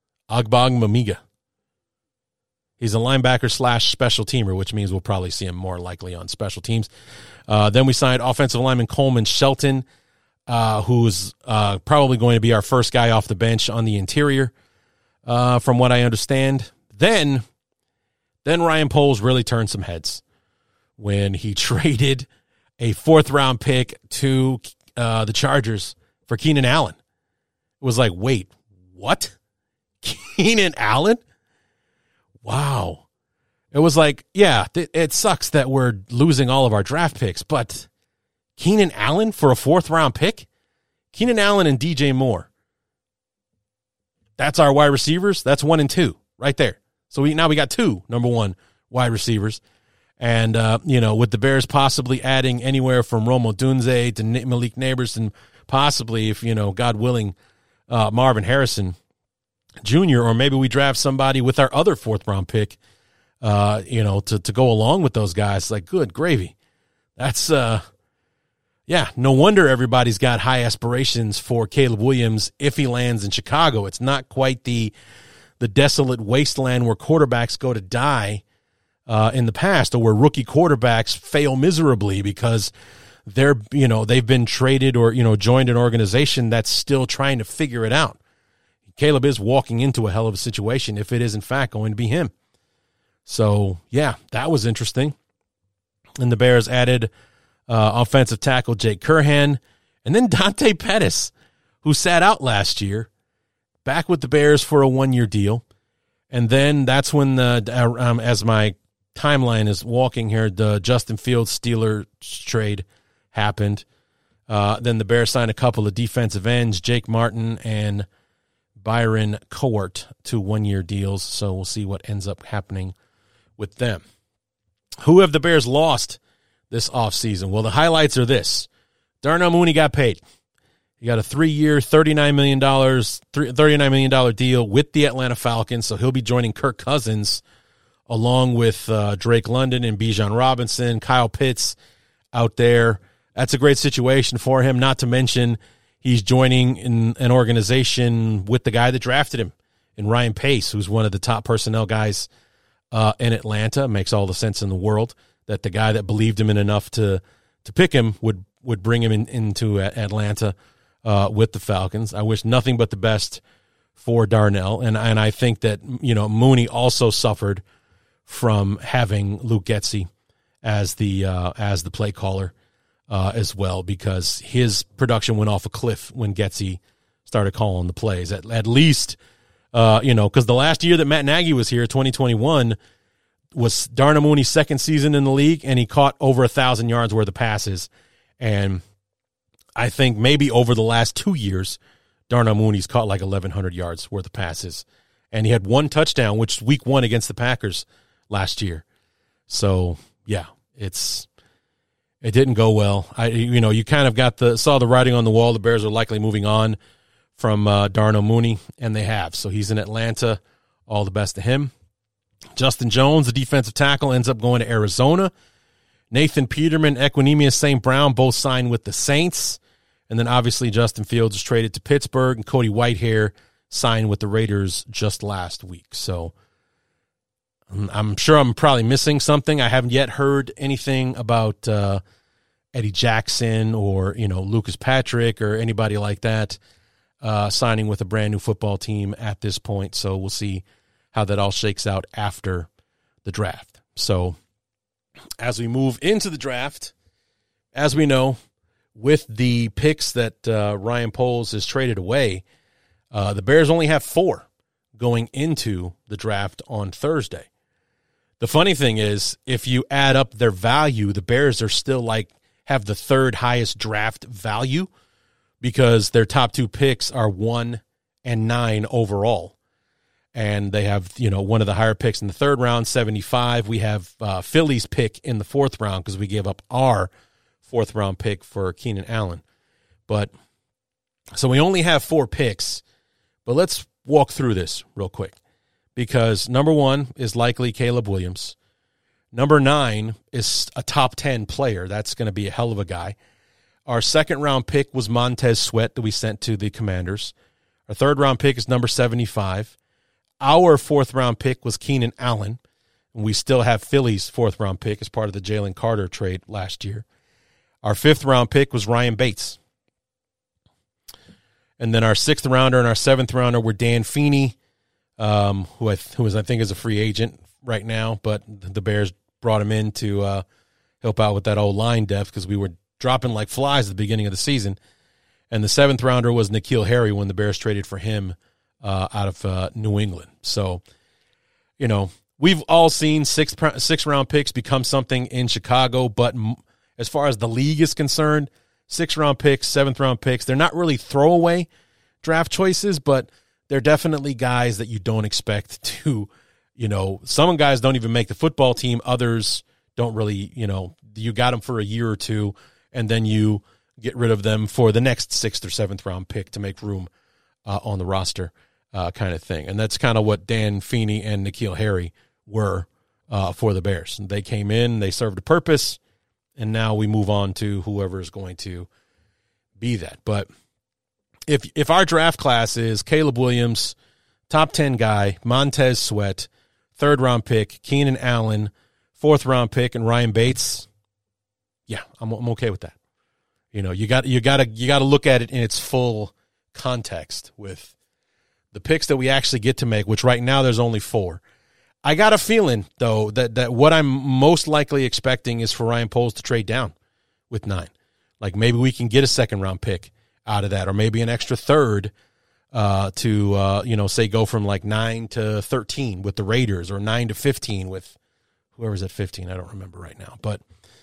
He's a linebacker / special teamer, which means we'll probably see him more likely on special teams. Then we signed offensive lineman Coleman Shelton, who's probably going to be our first guy off the bench on the interior, from what I understand. Then Ryan Poles really turned some heads when he traded a 4th-round pick to the Chargers for Keenan Allen. It was like, wait, what? Keenan Allen? Wow. It was like, yeah, it sucks that we're losing all of our draft picks, but Keenan Allen for a 4th-round pick? Keenan Allen and DJ Moore. That's our wide receivers. That's 1 and 2 right there. So we got 2 number 1 wide receivers. And, with the Bears possibly adding anywhere from Rome Odunze to Malik Neighbors and possibly, if, God willing, Marvin Harrison Jr., or maybe we draft somebody with our other 4th-round pick, to go along with those guys. Like, good gravy. That's, no wonder everybody's got high aspirations for Caleb Williams if he lands in Chicago. It's not quite the desolate wasteland where quarterbacks go to die in the past, or where rookie quarterbacks fail miserably because they've been traded or, joined an organization that's still trying to figure it out. Caleb is walking into a hell of a situation if it is, in fact, going to be him. So, yeah, that was interesting. And the Bears added offensive tackle Jake Curhan, and then Dante Pettis, who sat out last year, back with the Bears for a 1-year deal. And then that's when, as my timeline is walking here, the Justin Fields Steelers trade happened. Then the Bears signed a couple of defensive ends, Jake Martin and Byron Cowart, to 1-year deals. So we'll see what ends up happening with them. Who have the Bears lost this offseason? Well, the highlights are this. Darnell Mooney got paid. He got a 3-year, $39 million deal with the Atlanta Falcons, so he'll be joining Kirk Cousins along with Drake London and Bijan Robinson, Kyle Pitts out there. That's a great situation for him, not to mention he's joining in an organization with the guy that drafted him, in Ryan Pace, who's one of the top personnel guys in Atlanta. Makes all the sense in the world that the guy that believed him in enough to pick him would bring him into Atlanta with the Falcons. I wish nothing but the best for Darnell, and I think that Mooney also suffered from having Luke Getsy as the play caller as well, because his production went off a cliff when Getsy started calling the plays. At least, because the last year that Matt Nagy was here, 2021, was Darnell Mooney's second season in the league, and he caught over 1,000 yards worth of passes. And I think maybe over the last 2 years, Darnell Mooney's caught like 1,100 yards worth of passes. And he had one touchdown, which was week 1 against the Packers last year. So, yeah, it didn't go well. You kind of saw the writing on the wall. The Bears are likely moving on from Darnell Mooney, and they have. So he's in Atlanta. All the best to him. Justin Jones, the defensive tackle, ends up going to Arizona. Nathan Peterman, Equanimeous St. Brown, both signed with the Saints. And then obviously Justin Fields was traded to Pittsburgh, and Cody Whitehair signed with the Raiders just last week. So I'm sure I'm probably missing something. I haven't yet heard anything about Eddie Jackson or, Lucas Patrick or anybody like that signing with a brand new football team at this point. So we'll see how that all shakes out after the draft. So as we move into the draft, as we know, with the picks that Ryan Poles has traded away, the Bears only have 4 going into the draft on Thursday. The funny thing is, if you add up their value, the Bears are still have the 3rd highest draft value, because their top 2 picks are 1 and 9 overall. And they have, one of the higher picks in the 3rd round, 75. We have Philly's pick in the 4th round because we gave up our 4th round pick for Keenan Allen. So we only have 4 picks, but let's walk through this real quick, because number 1 is likely Caleb Williams. Number 9 is a top 10 player. That's going to be a hell of a guy. Our 2nd round pick was Montez Sweat that we sent to the Commanders. Our 3rd round pick is number 75. Our 4th round pick was Keenan Allen, and we still have Philly's 4th round pick as part of the Jalen Carter trade last year. Our 5th round pick was Ryan Bates. And then our 6th rounder and our 7th rounder were Dan Feeney, who I think is a free agent right now, but the Bears brought him in to help out with that old line depth because we were dropping like flies at the beginning of the season. And the 7th rounder was N'Keal Harry when the Bears traded for him out of New England. So, we've all seen 6-round picks become something in Chicago, but as far as the league is concerned, 6-round picks, 7th-round picks, they're not really throwaway draft choices, but they're definitely guys that you don't expect to, some guys don't even make the football team. Others don't really, you got them for a year or two, and then you get rid of them for the next 6th or 7th-round pick to make room on the roster. Kind of thing. And that's kind of what Dan Feeney and N'Keal Harry were for the Bears. They came in, they served a purpose, and now we move on to whoever is going to be that. But if our draft class is Caleb Williams, top 10 guy, Montez Sweat, 3rd round pick, Keenan Allen, 4th round pick, and Ryan Bates, yeah, I'm okay with that. You got to look at it in its full context with the picks that we actually get to make, which right now there's only 4. I got a feeling, though, that what I'm most likely expecting is for Ryan Poles to trade down with 9. Like maybe we can get a 2nd-round pick out of that, or maybe an extra 3rd to say go from like 9 to 13 with the Raiders, or 9 to 15 with whoever's at 15. I don't remember right now. But,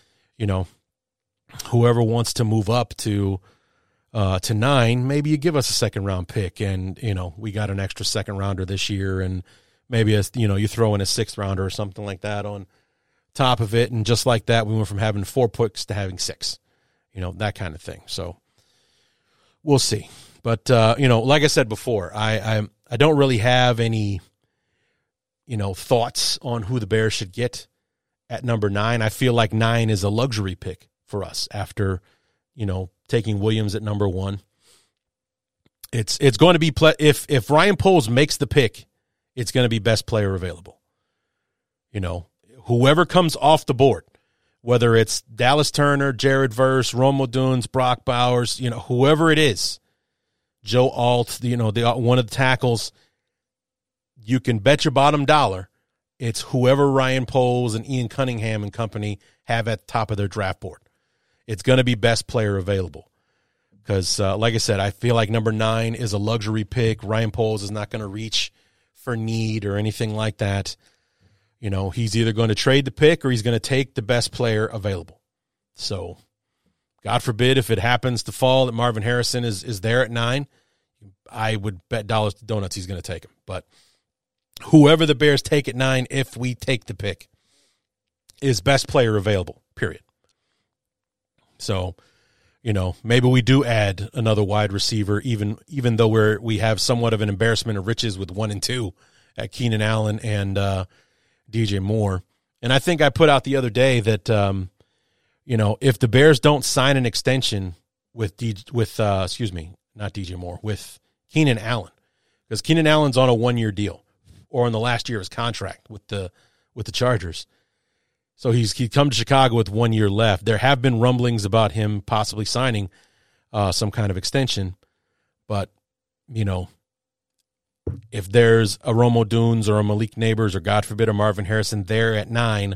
whoever wants to move up to 9, maybe you give us a 2nd-round pick, and, we got an extra 2nd-rounder this year, and maybe, you throw in a 6th-rounder or something like that on top of it, and just like that, we went from having 4 picks to having 6, that kind of thing. So we'll see. But, like I said before, I don't really have any, thoughts on who the Bears should get at number 9. I feel like 9 is a luxury pick for us after, taking Williams at number 1. It's going to be if Ryan Poles makes the pick, it's going to be best player available. Whoever comes off the board, whether it's Dallas Turner, Jared Verse, Rome Odunze, Brock Bowers, whoever it is, Joe Alt, one of the tackles, you can bet your bottom dollar it's whoever Ryan Poles and Ian Cunningham and company have at the top of their draft board. it's going to be best player available. Because, like I said, I feel like number 9 is a luxury pick. Ryan Poles is not going to reach for need or anything like that. You know, he's either going to trade the pick or he's going to take the best player available. So, God forbid if it happens to fall that Marvin Harrison is there at 9, I would bet dollars to donuts he's going to take him. But whoever the Bears take at 9, if we take the pick, is best player available, period. So, you know, maybe we do add another wide receiver, even though we have somewhat of an embarrassment of riches with 1 and 2 at Keenan Allen and DJ Moore. And I think I put out the other day that, you know, if the Bears don't sign an extension with Keenan Allen, because Keenan Allen's on a 1-year deal or in the last year of his contract with the Chargers. So he's come to Chicago with 1 year left. There have been rumblings about him possibly signing some kind of extension. But, you know, if there's a Rome Odunze or a Malik Neighbors or, God forbid, a Marvin Harrison there at 9,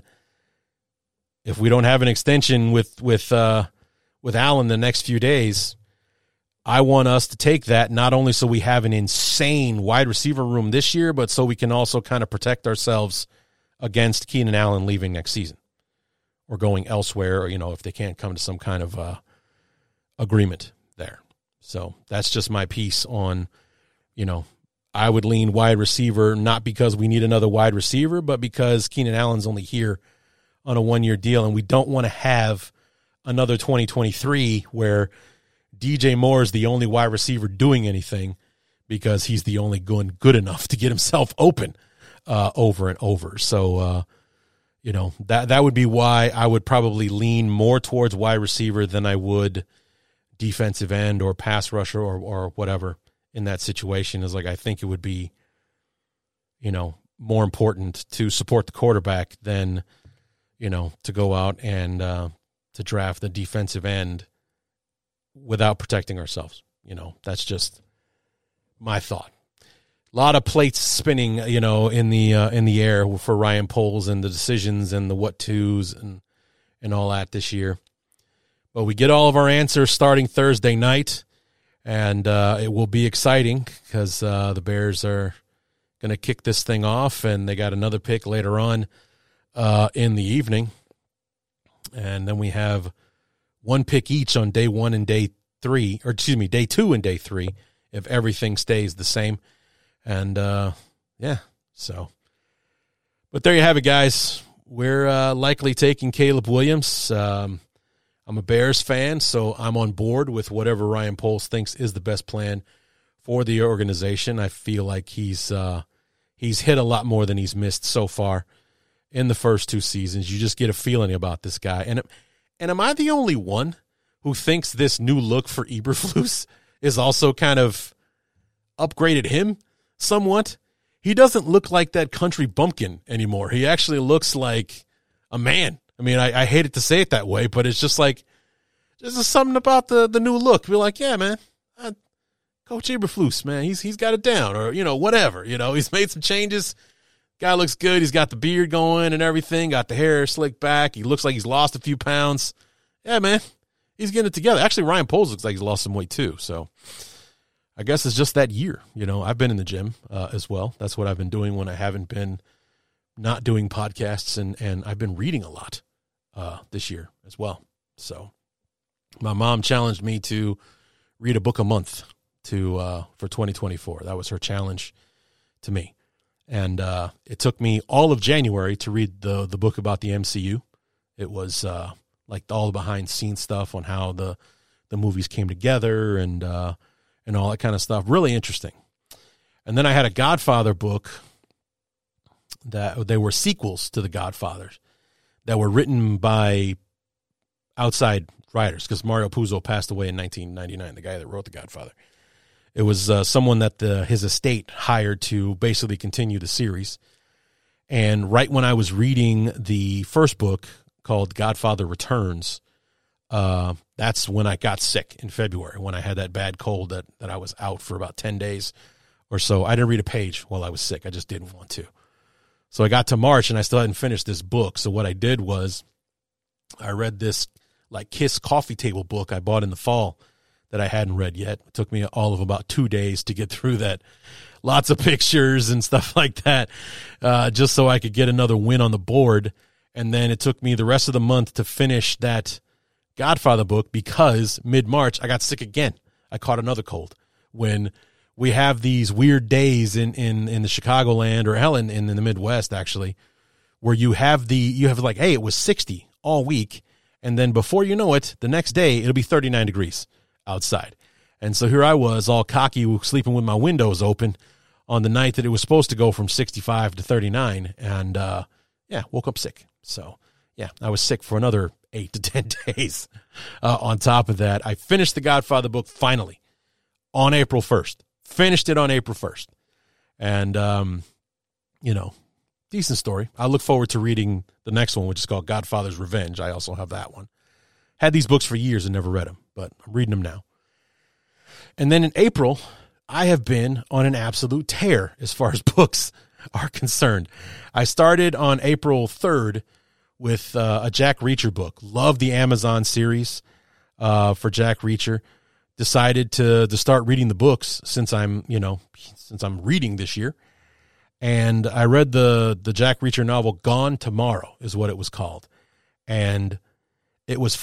if we don't have an extension with Allen the next few days, I want us to take that not only so we have an insane wide receiver room this year, but so we can also kind of protect ourselves against Keenan Allen leaving next season or going elsewhere, or, you know, if they can't come to some kind of agreement there. So that's just my piece on, you know, I would lean wide receiver, not because we need another wide receiver, but because Keenan Allen's only here on a 1-year deal, and we don't want to have another 2023 where DJ Moore is the only wide receiver doing anything because he's the only good enough to get himself open over and over. So, you know, that would be why I would probably lean more towards wide receiver than I would defensive end or pass rusher or whatever in that situation. Is like, I think it would be, you know, more important to support the quarterback than, you know, to go out and to draft the defensive end without protecting ourselves. You know, that's just my thought. A lot of plates spinning, you know, in the air for Ryan Poles and the decisions and the what-tos and all that this year. But we get all of our answers starting Thursday night, and it will be exciting because the Bears are going to kick this thing off, and they got another pick later on in the evening. And then we have one pick each on day 1 and day 3, or excuse me, day 2 and day 3, if everything stays the same. And, yeah, so. But there you have it, guys. We're likely taking Caleb Williams. I'm a Bears fan, so I'm on board with whatever Ryan Poles thinks is the best plan for the organization. I feel like he's hit a lot more than he's missed so far in the first 2 seasons. You just get a feeling about this guy. And am I the only one who thinks this new look for Eberflus is also kind of upgraded him somewhat? He doesn't look like that country bumpkin anymore. He actually looks like a man. I mean, I hate it to say it that way, but it's just like, there's something about the new look. We're like, yeah, man, Coach Eberflus, man, he's got it down, or, you know, whatever. You know, he's made some changes. Guy looks good. He's got the beard going and everything, got the hair slicked back. He looks like he's lost a few pounds. Yeah, man, he's getting it together. Actually, Ryan Poles looks like he's lost some weight too, so I guess it's just that year. You know, I've been in the gym as well. That's what I've been doing when I haven't been not doing podcasts, and I've been reading a lot this year as well. So my mom challenged me to read a book a month for 2024. That was her challenge to me. And it took me all of January to read the book about the MCU. It was like all the behind-the-scenes stuff on how the movies came together and all that kind of stuff. Really interesting. And then I had a Godfather book that they were sequels to the Godfathers that were written by outside writers, because Mario Puzo passed away in 1999, the guy that wrote the Godfather. It was someone that his estate hired to basically continue the series. And right when I was reading the first book called Godfather Returns, that's when I got sick in February, when I had that bad cold that I was out for about 10 days or so. I didn't read a page while I was sick. I just didn't want to. So I got to March and I still hadn't finished this book. So what I did was I read this like Kiss coffee table book I bought in the fall that I hadn't read yet. It took me all of about 2 days to get through that. Lots of pictures and stuff like that, just so I could get another win on the board. And then it took me the rest of the month to finish that Godfather book because mid-March I got sick again. I caught another cold. When we have these weird days in the Chicagoland, or hell, in the Midwest actually, where you have like, hey, it was 60 all week, and then before you know it, the next day it'll be 39 degrees outside. And so here I was, all cocky, sleeping with my windows open on the night that it was supposed to go from 65 to 39, and woke up sick. So yeah, I was sick for another 8 to 10 days. On top of that, I finished the Godfather book finally on April 1st. Finished it on April 1st. And, decent story. I look forward to reading the next one, which is called Godfather's Revenge. I also have that one. Had these books for years and never read them, but I'm reading them now. And then in April, I have been on an absolute tear as far as books are concerned. I started on April 3rd with a Jack Reacher book. Love the Amazon series for Jack Reacher. Decided to start reading the books since I'm reading this year. And I read the Jack Reacher novel Gone Tomorrow is what it was called. And it was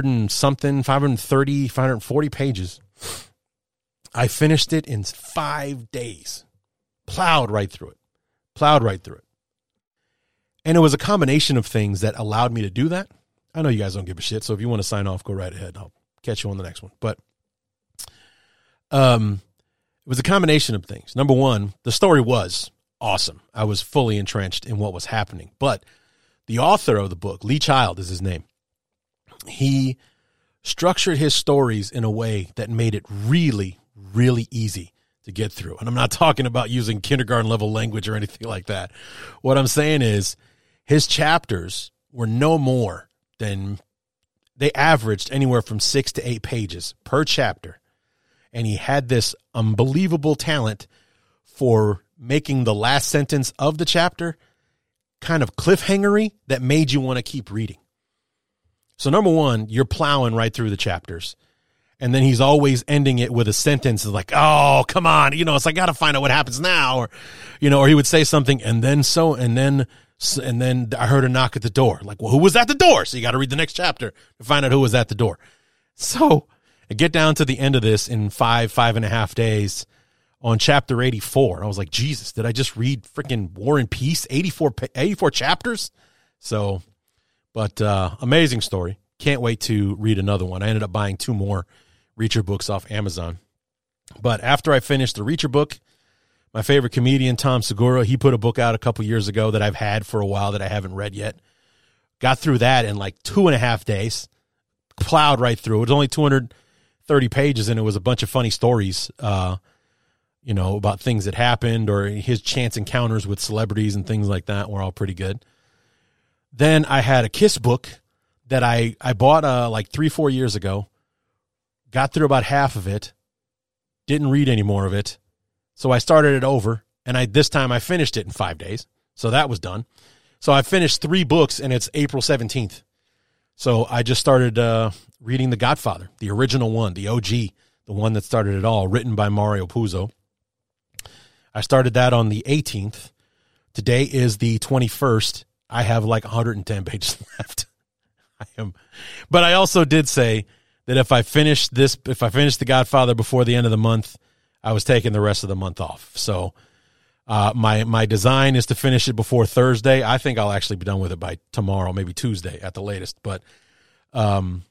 540 pages. I finished it in 5 days. Plowed right through it. And it was a combination of things that allowed me to do that. I know you guys don't give a shit, so if you want to sign off, go right ahead. I'll catch you on the next one. But it was a combination of things. Number one, the story was awesome. I was fully entrenched in what was happening. But the author of the book, Lee Child is his name, he structured his stories in a way that made it really, really easy to get through. And I'm not talking about using kindergarten level language or anything like that. What I'm saying is his chapters were no more than, they averaged anywhere from 6 to 8 pages per chapter. And he had this unbelievable talent for making the last sentence of the chapter kind of cliffhangery that made you want to keep reading. So number one, you're plowing right through the chapters. And then he's always ending it with a sentence like, oh, come on. It's like, I got to find out what happens now. Or he would say something and then I heard a knock at the door. Like, well, who was at the door? So you got to read the next chapter to find out who was at the door. So I get down to the end of this in 5.5 days on chapter 84. I was like, Jesus, did I just read freaking War and Peace? 84 chapters? So, but amazing story. Can't wait to read another one. I ended up buying 2 more Reacher books off Amazon. But after I finished the Reacher book, my favorite comedian, Tom Segura, he put a book out a couple years ago that I've had for a while that I haven't read yet. Got through that in like 2.5 days. Plowed right through. It was only 230 pages, and it was a bunch of funny stories, about things that happened or his chance encounters with celebrities and things like that were all pretty good. Then I had a Kiss book that I bought like 3-4 years ago. Got through about half of it. Didn't read any more of it. So I started it over, and this time I finished it in 5 days. So that was done. So I finished 3 books, and it's April 17th. So I just started reading The Godfather, the original one, the OG, the one that started it all, written by Mario Puzo. I started that on the 18th. Today is the 21st. I have like 110 pages left. But I also did say that if I finished The Godfather before the end of the month, I was taking the rest of the month off. So my design is to finish it before Thursday. I think I'll actually be done with it by tomorrow, maybe Tuesday at the latest. But, and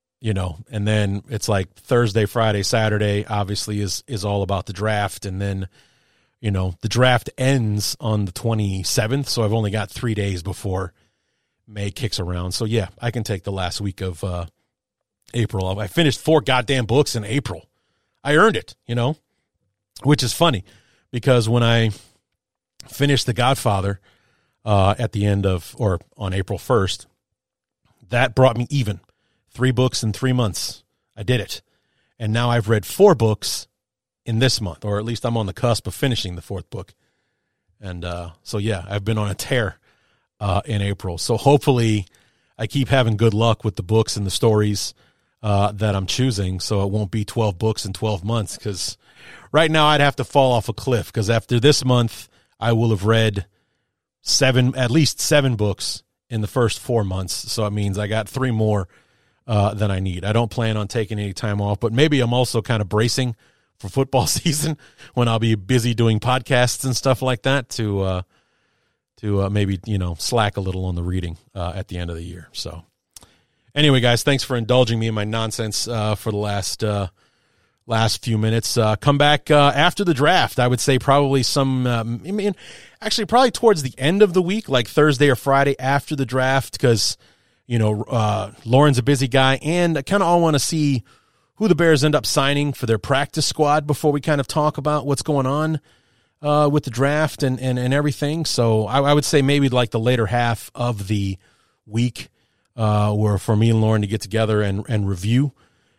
then it's like Thursday, Friday, Saturday, obviously is all about the draft. And then, the draft ends on the 27th. So I've only got 3 days before May kicks around. So yeah, I can take the last week of April. I finished 4 goddamn books in April. I earned it, which is funny because when I finished The Godfather at the end of, or on April 1st, that brought me even. 3 books in 3 months. I did it. And now I've read 4 books in this month, or at least I'm on the cusp of finishing the 4th book. And so, yeah, I've been on a tear in April. So hopefully I keep having good luck with the books and the stories that I'm choosing, so it won't be 12 books in 12 months, because right now I'd have to fall off a cliff, because after this month I will have read at least seven books in the first 4 months, so it means I got 3 more than I need. I don't plan on taking any time off, but maybe I'm also kind of bracing for football season when I'll be busy doing podcasts and stuff like that to maybe, slack a little on the reading at the end of the year. So anyway, guys, thanks for indulging me in my nonsense for the last few minutes. Come back after the draft. I would say probably probably towards the end of the week, like Thursday or Friday after the draft, because, Lauren's a busy guy, and I kind of all want to see who the Bears end up signing for their practice squad before we kind of talk about what's going on with the draft and everything. So I would say maybe like the later half of the week where for me and Lauren to get together and review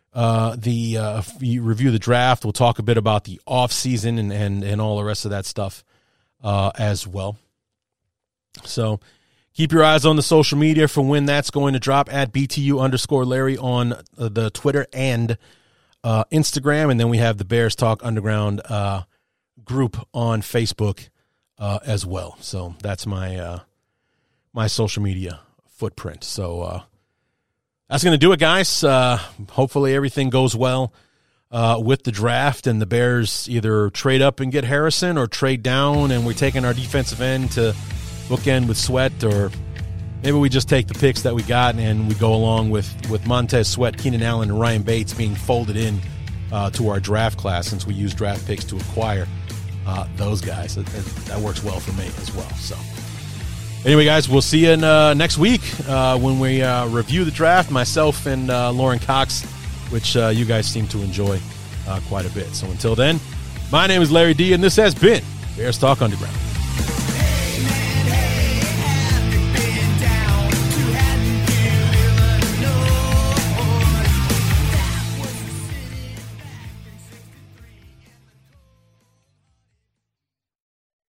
the draft. We'll talk a bit about the off season and all the rest of that stuff as well. So keep your eyes on the social media for when that's going to drop, at BTU_Larry on the Twitter and Instagram. And then we have the Bears Talk Underground group on Facebook as well. So that's my social media footprint. So that's going to do it, guys. Hopefully everything goes well with the draft, and the Bears either trade up and get Harrison or trade down and we're taking our defensive end to bookend with Sweat, or maybe we just take the picks that we got and we go along with Montez Sweat, Keenan Allen, and Ryan Bates being folded in to our draft class, since we use draft picks to acquire those guys. That works well for me as well. So anyway, guys, we'll see you next week when we review the draft, myself and Lauren Cox, which you guys seem to enjoy quite a bit. So until then, my name is Larry D, and this has been Bears Talk Underground.